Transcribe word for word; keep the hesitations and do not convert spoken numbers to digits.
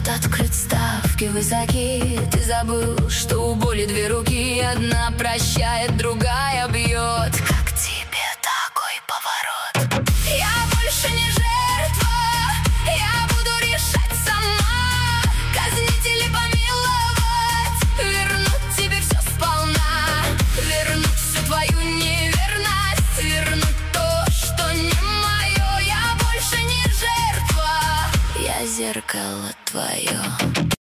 Вот открыть ставки высоки. Ты забыл, что у боли две руки. Одна прощает, другая бьет. Как тебе такой поворот? Я больше не жертва, я буду решать сама. Казнить или помиловать, вернуть тебе все сполна. Вернуть всю твою неверность, вернуть то, что не мое. Я больше не жертва, я зеркало твое.